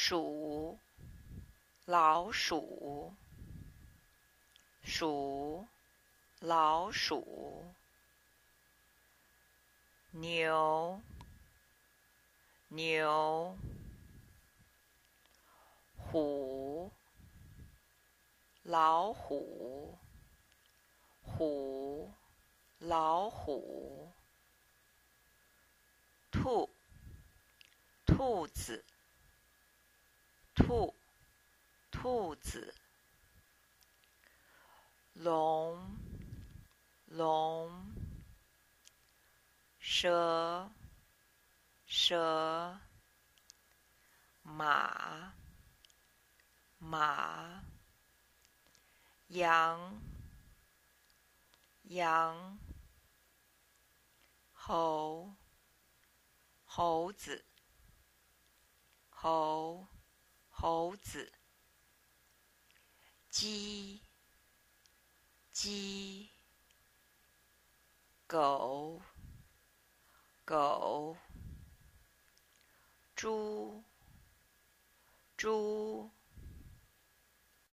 鼠，老鼠，鼠，老鼠，牛，牛，虎，老虎，虎，老虎，兔，兔子，兔，兔子，龙，龙，蛇，蛇，马，马，羊，羊，猴，猴子，猴，猴子，鸡，鸡，狗，狗，猪，猪，